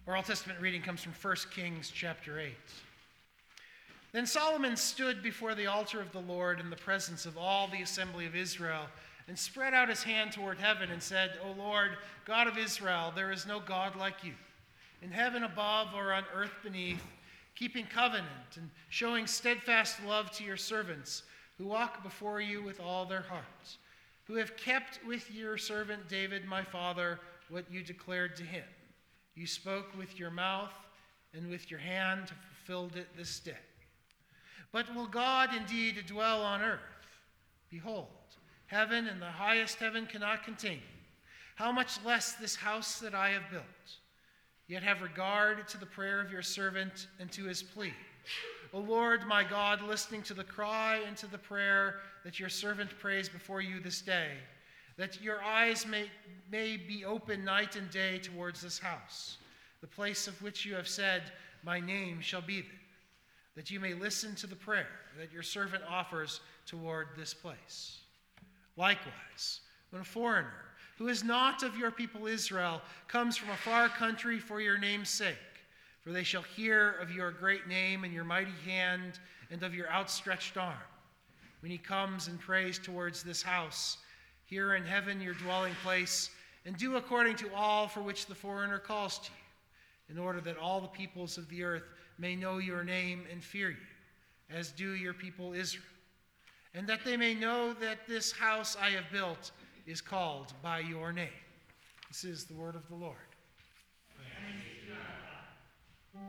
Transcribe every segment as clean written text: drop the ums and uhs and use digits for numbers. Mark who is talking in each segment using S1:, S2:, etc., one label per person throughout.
S1: Our Old Testament reading comes from 1 Kings chapter 8. Then Solomon stood before the altar of the Lord in the presence of all the assembly of Israel and spread out his hand toward heaven and said, O Lord, God of Israel, there is no God like you, in heaven above or on earth beneath, keeping covenant and showing steadfast love to your servants who walk before you with all their hearts, who have kept with your servant David my father what you declared to him. You spoke with your mouth, and with your hand have fulfilled it this day. But will God indeed dwell on earth? Behold, heaven and the highest heaven cannot contain you. How much less this house that I have built? Yet have regard to the prayer of your servant and to his plea. O Lord, my God, listening to the cry and to the prayer that your servant prays before you this day, that your eyes may be open night and day towards this house, the place of which you have said, my name shall be there, that you may listen to the prayer that your servant offers toward this place. Likewise, when a foreigner who is not of your people Israel comes from a far country for your name's sake, for they shall hear of your great name and your mighty hand and of your outstretched arm, when he comes and prays towards this house, here in heaven your dwelling place, and do according to all for which the foreigner calls to you, in order that all the peoples of the earth may know your name and fear you, as do your people Israel, and that they may know that this house I have built is called by your name. This is the word of the Lord.
S2: Thanks be to God.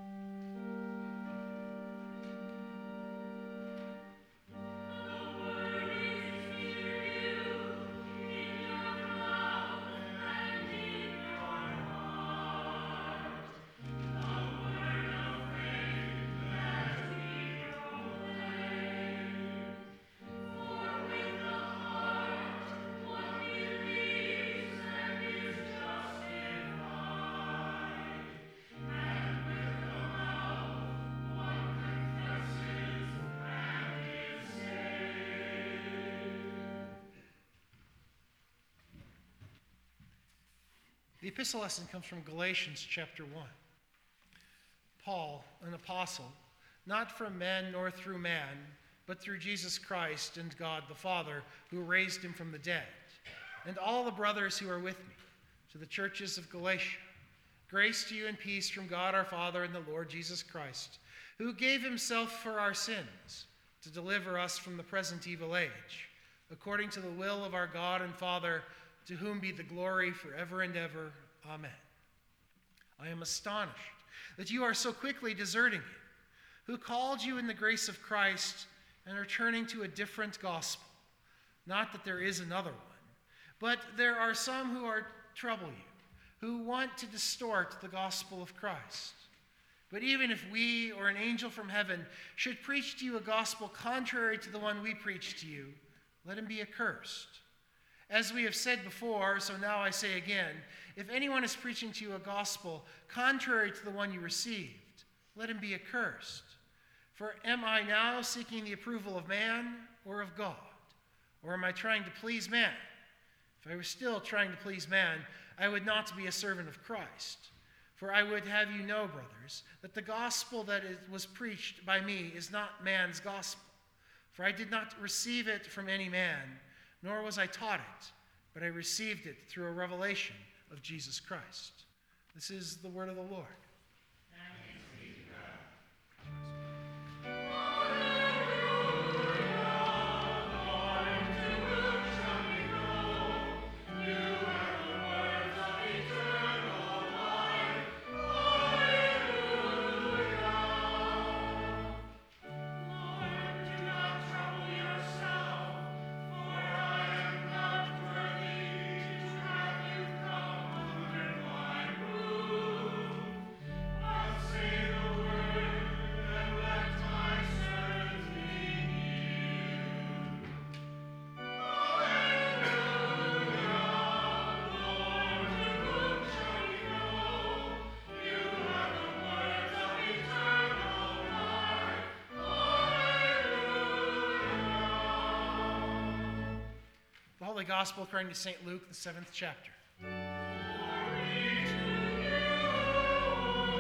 S1: The epistle lesson comes from Galatians chapter 1. Paul, an apostle, not from men nor through man, but through Jesus Christ and God the Father, who raised him from the dead, and all the brothers who are with me, to the churches of Galatia. Grace to you and peace from God our Father and the Lord Jesus Christ, who gave himself for our sins to deliver us from the present evil age, according to the will of our God and Father, to whom be the glory forever and ever. Amen. I am astonished that you are so quickly deserting him, who called you in the grace of Christ and are turning to a different gospel. Not that there is another one, but there are some who are trouble you, who want to distort the gospel of Christ. But even if we or an angel from heaven should preach to you a gospel contrary to the one we preach to you, let him be accursed. As we have said before, so now I say again, if anyone is preaching to you a gospel contrary to the one you received, let him be accursed. For am I now seeking the approval of man or of God? Or am I trying to please man? If I were still trying to please man, I would not be a servant of Christ. For I would have you know, brothers, that the gospel that was preached by me is not man's gospel. For I did not receive it from any man, nor was I taught it, but I received it through a revelation of Jesus Christ. This is the word of the Lord.
S2: Thanks be to God.
S1: Holy Gospel according to St. Luke, the 7th chapter.
S2: Glory to you,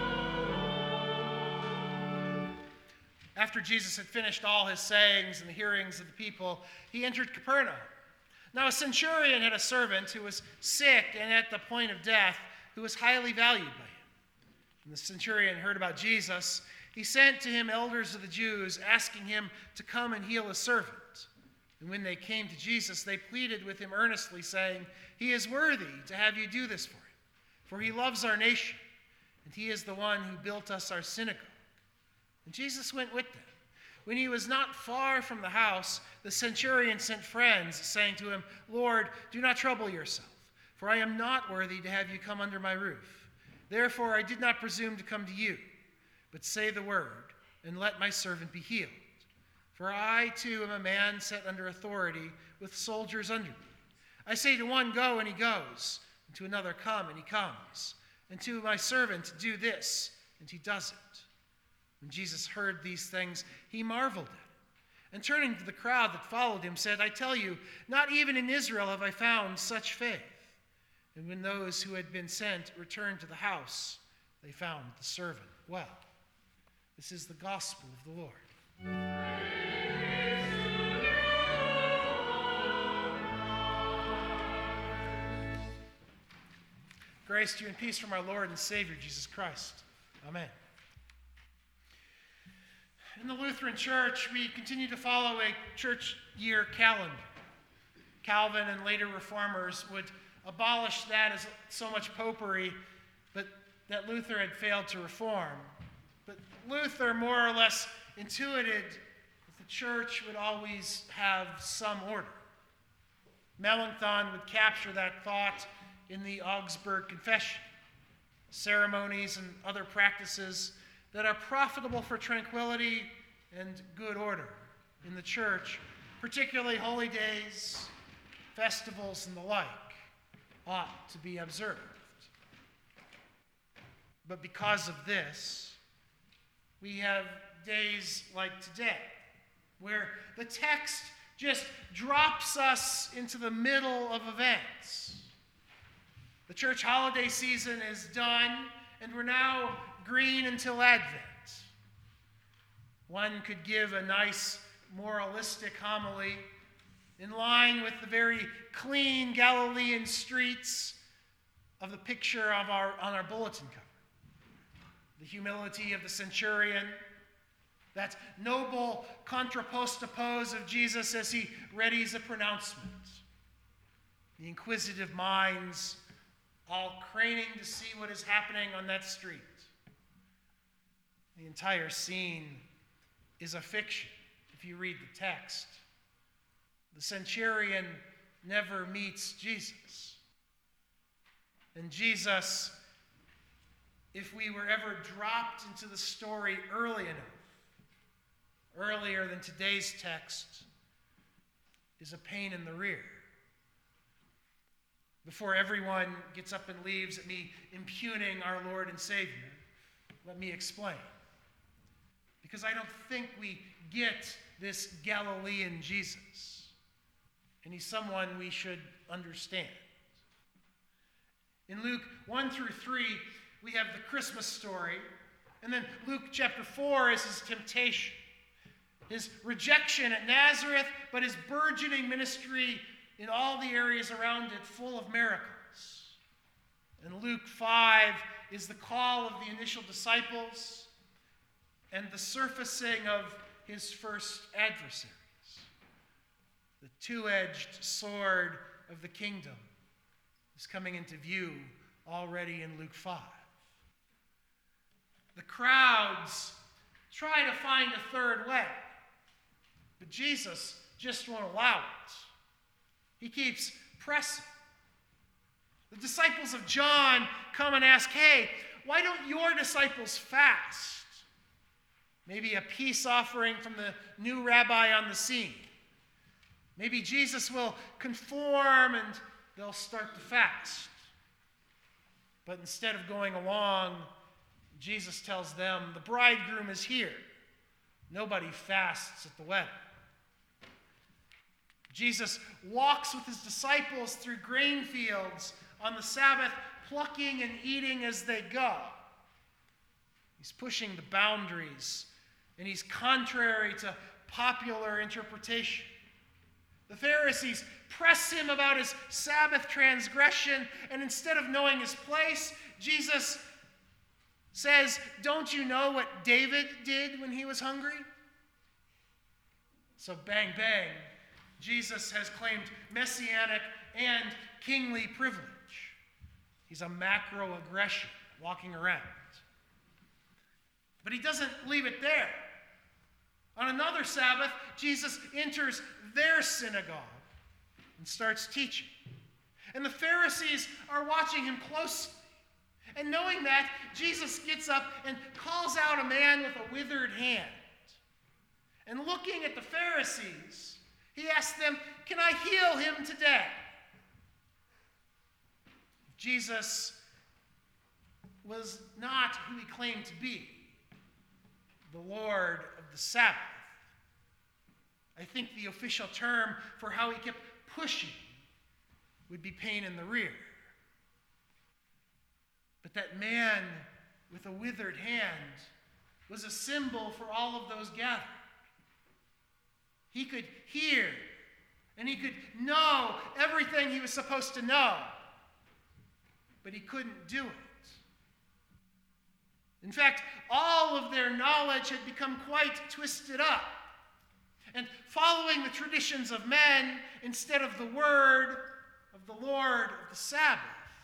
S1: After Jesus had finished all his sayings in the hearings of the people, he entered Capernaum. Now a centurion had a servant who was sick and at the point of death, who was highly valued by him. When the centurion heard about Jesus, he sent to him elders of the Jews, asking him to come and heal his servant. And when they came to Jesus, they pleaded with him earnestly, saying, "He is worthy to have you do this for him, for he loves our nation, and he is the one who built us our synagogue." And Jesus went with them. When he was not far from the house, the centurion sent friends, saying to him, "Lord, do not trouble yourself, for I am not worthy to have you come under my roof. Therefore I did not presume to come to you, but say the word, and let my servant be healed. For I too am a man set under authority, with soldiers under me. I say to one, 'Go,' and he goes, and to another, 'Come,' and he comes, and to my servant, 'Do this,' and he does it." When Jesus heard these things, he marveled at it, and turning to the crowd that followed him, said, "I tell you, not even in Israel have I found such faith." And when those who had been sent returned to the house, they found the servant well. This is the gospel of the Lord. Grace to you and peace from our Lord and Savior, Jesus Christ. Amen. In the Lutheran Church, we continue to follow a church year calendar. Calvin and later reformers would abolish that as so much popery, but that Luther had failed to reform. But Luther more or less intuited that the church would always have some order. Melanchthon would capture that thought in the Augsburg Confession. Ceremonies and other practices that are profitable for tranquility and good order in the church, particularly holy days, festivals, and the like, ought to be observed. But because of this, we have days like today, where the text just drops us into the middle of events. The church holiday season is done, and we're now green until Advent. One could give a nice moralistic homily in line with the very clean Galilean streets of the picture on our bulletin cover. The humility of the centurion, that noble contrapposta pose of Jesus as he readies a pronouncement. The inquisitive minds all craning to see what is happening on that street. The entire scene is a fiction if you read the text. The centurion never meets Jesus. And Jesus, if we were ever dropped into the story early enough, earlier than today's text, is a pain in the rear. Before everyone gets up and leaves at me impugning our Lord and Savior, let me explain. Because I don't think we get this Galilean Jesus. And he's someone we should understand. In Luke 1 through 3, we have the Christmas story. And then Luke chapter 4 is his temptation. His rejection at Nazareth, but his burgeoning ministry in all the areas around it, full of miracles. And Luke 5 is the call of the initial disciples and the surfacing of his first adversaries. The two-edged sword of the kingdom is coming into view already in Luke 5. The crowds try to find a third way, but Jesus just won't allow it. He keeps pressing. The disciples of John come and ask, "Hey, why don't your disciples fast?" Maybe a peace offering from the new rabbi on the scene. Maybe Jesus will conform and they'll start to fast. But instead of going along, Jesus tells them, the bridegroom is here. Nobody fasts at the wedding. Jesus walks with his disciples through grain fields on the Sabbath, plucking and eating as they go. He's pushing the boundaries and he's contrary to popular interpretation. The Pharisees press him about his Sabbath transgression, and instead of knowing his place, Jesus says, "Don't you know what David did when he was hungry?" So bang, bang, Jesus has claimed messianic and kingly privilege. He's a macro-aggression walking around. But he doesn't leave it there. On another Sabbath, Jesus enters their synagogue and starts teaching. And the Pharisees are watching him closely. And knowing that, Jesus gets up and calls out a man with a withered hand. And looking at the Pharisees, he asks them, "Can I heal him today?" Jesus was not who he claimed to be, the Lord of the Sabbath. I think the official term for how he kept pushing would be pain in the rear. But that man with a withered hand was a symbol for all of those gathered. He could hear and he could know everything he was supposed to know, but he couldn't do it. In fact, all of their knowledge had become quite twisted up. And following the traditions of men instead of the word of the Lord of the Sabbath.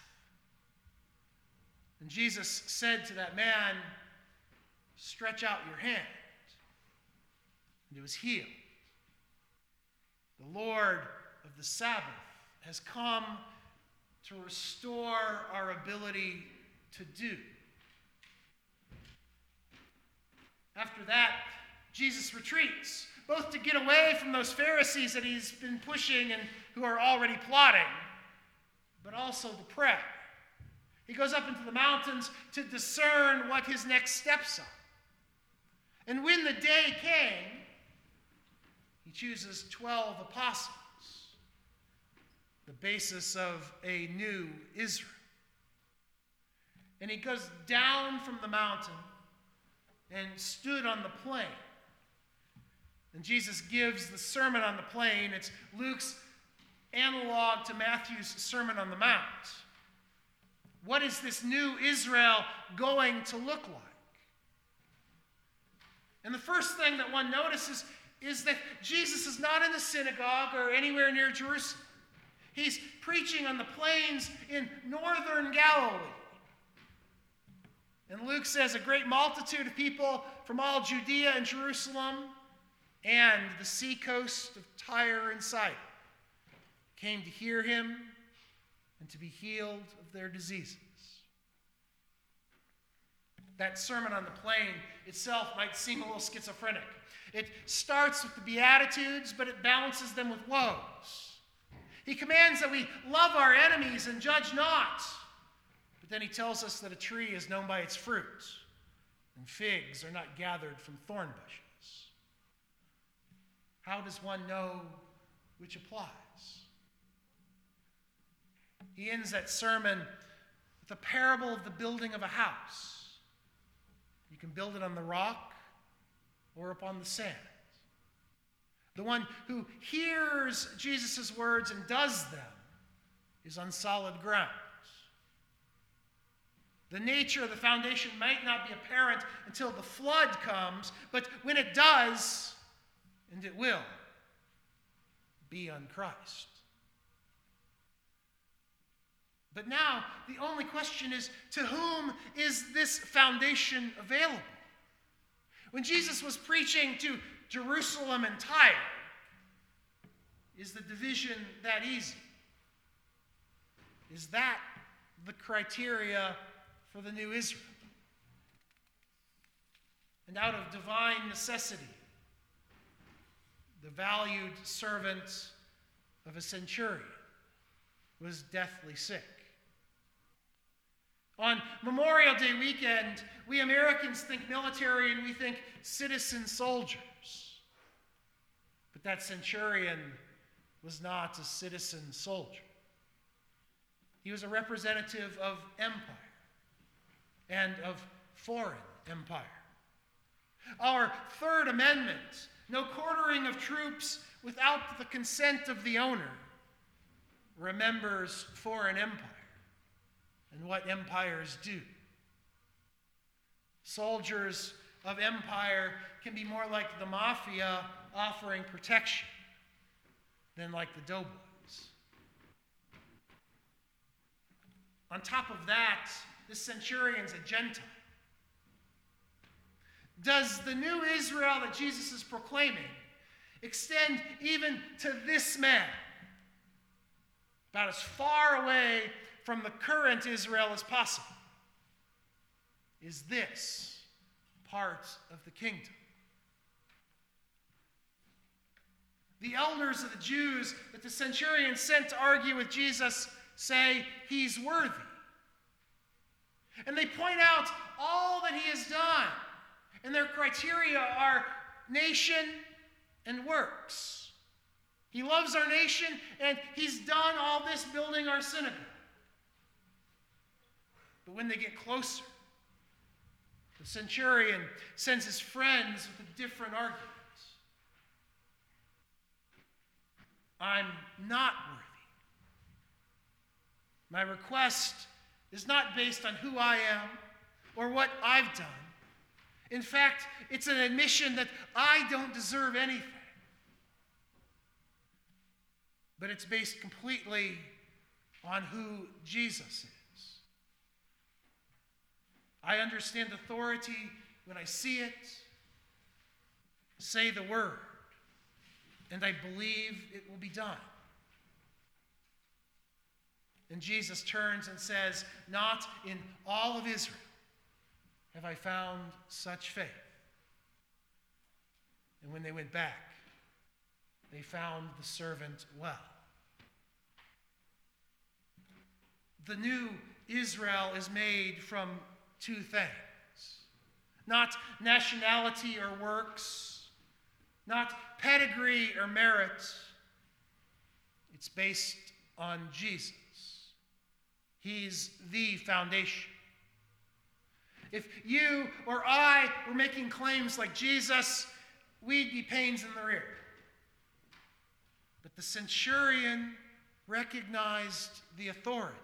S1: And Jesus said to that man, "Stretch out your hand." And it was healed. The Lord of the Sabbath has come to restore our ability to do. After that, Jesus retreats, both to get away from those Pharisees that he's been pushing and who are already plotting, but also to pray. He goes up into the mountains to discern what his next steps are. And when the day came, he chooses 12 apostles, the basis of a new Israel. And he goes down from the mountain and stood on the plain. And Jesus gives the Sermon on the Plain. It's Luke's analog to Matthew's Sermon on the Mount. What is this new Israel going to look like? And the first thing that one notices is that Jesus is not in the synagogue or anywhere near Jerusalem. He's preaching on the plains in northern Galilee. And Luke says a great multitude of people from all Judea and Jerusalem and the seacoast of Tyre and Sidon came to hear him and to be healed of their diseases. That Sermon on the Plain itself might seem a little schizophrenic. It starts with the Beatitudes, but it balances them with woes. He commands that we love our enemies and judge not. But then he tells us that a tree is known by its fruit, and figs are not gathered from thorn bushes. How does one know which applies? He ends that sermon with a parable of the building of a house. You can build it on the rock or upon the sand. The one who hears Jesus' words and does them is on solid ground. The nature of the foundation might not be apparent until the flood comes, but when it does, and it will, be on Christ. But now, the only question is, to whom is this foundation available? When Jesus was preaching to Jerusalem and Tyre, is the division that easy? Is that the criteria for the new Israel? And out of divine necessity, the valued servant of a centurion was deathly sick. On Memorial Day weekend, we Americans think military and we think citizen soldiers. But that centurion was not a citizen soldier. He was a representative of empire and of foreign empire. Our Third Amendment, no quartering of troops without the consent of the owner, remembers foreign empire and what empires do. Soldiers of empire can be more like the mafia offering protection than like the doughboys. On top of that, the centurion's a Gentile. Does the new Israel that Jesus is proclaiming extend even to this man, about as far away from the current Israel as possible? Is this part of the kingdom? The elders of the Jews that the centurion sent to argue with Jesus say he's worthy. And they point out all that he has done. And their criteria are nation and works. He loves our nation, and he's done all this building our synagogue. But when they get closer, the centurion sends his friends with a different argument. I'm not worthy. My request is not based on who I am or what I've done. In fact, it's an admission that I don't deserve anything. But it's based completely on who Jesus is. I understand authority when I see it, say the word, and I believe it will be done. And Jesus turns and says, not in all of Israel have I found such faith. And when they went back, they found the servant well. The new Israel is made from two things. Not nationality or works, not pedigree or merit. It's based on Jesus. He's the foundation. If you or I were making claims like Jesus, we'd be pains in the rear. But the centurion recognized the authority.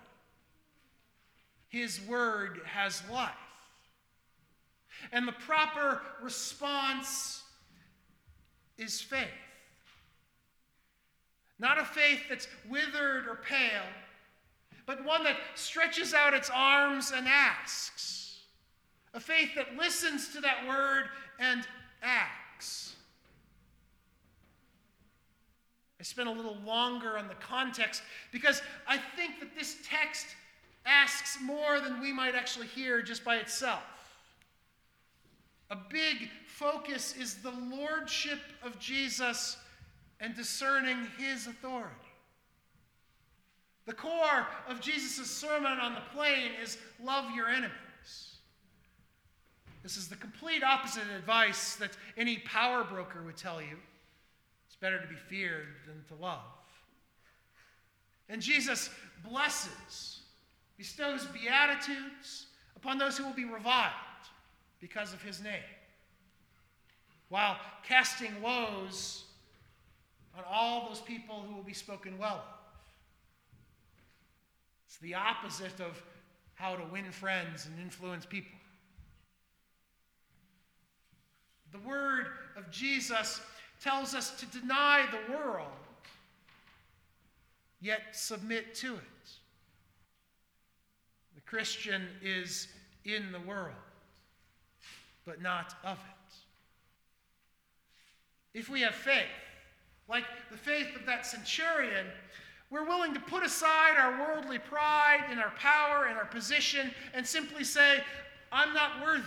S1: His word has life. And the proper response is faith. Not a faith that's withered or pale, but one that stretches out its arms and asks. A faith that listens to that word and acts. I spent a little longer on the context because I think that this text asks more than we might actually hear just by itself. A big focus is the lordship of Jesus and discerning his authority. The core of Jesus' sermon on the plain is love your enemies. This is the complete opposite advice that any power broker would tell you. It's better to be feared than to love. And Jesus blesses, bestows beatitudes upon those who will be reviled because of his name, while casting woes on all those people who will be spoken well of. It's the opposite of how to win friends and influence people. The word of Jesus tells us to deny the world, yet submit to it. The Christian is in the world, but not of it. If we have faith, like the faith of that centurion, we're willing to put aside our worldly pride and our power and our position and simply say, I'm not worthy.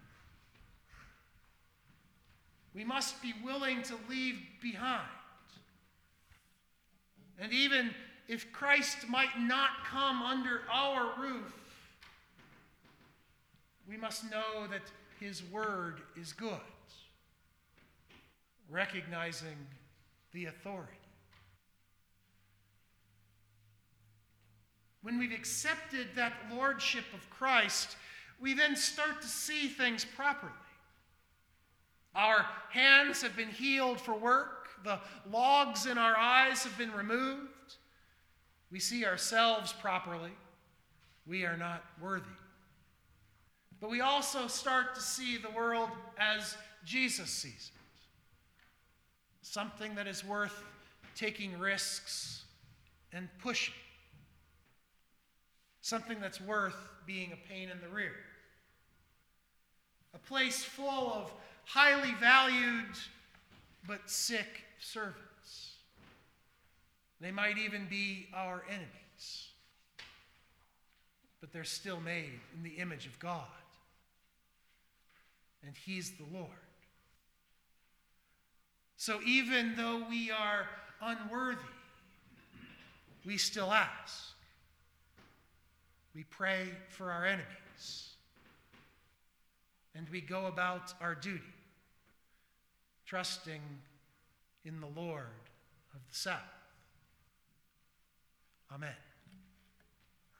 S1: We must be willing to leave behind. And even if Christ might not come under our roof, we must know that his word is good, recognizing the authority. When we've accepted that lordship of Christ, we then start to see things properly. Our hands have been healed for work. The logs in our eyes have been removed. We see ourselves properly. We are not worthy. But we also start to see the world as Jesus sees it. Something that is worth taking risks and pushing. Something that's worth being a pain in the rear. A place full of highly valued but sick servants. They might even be our enemies, but they're still made in the image of God. And He's the Lord. So even though we are unworthy, we still ask. We pray for our enemies. And we go about our duty, trusting in the Lord of the Sabbath. Amen.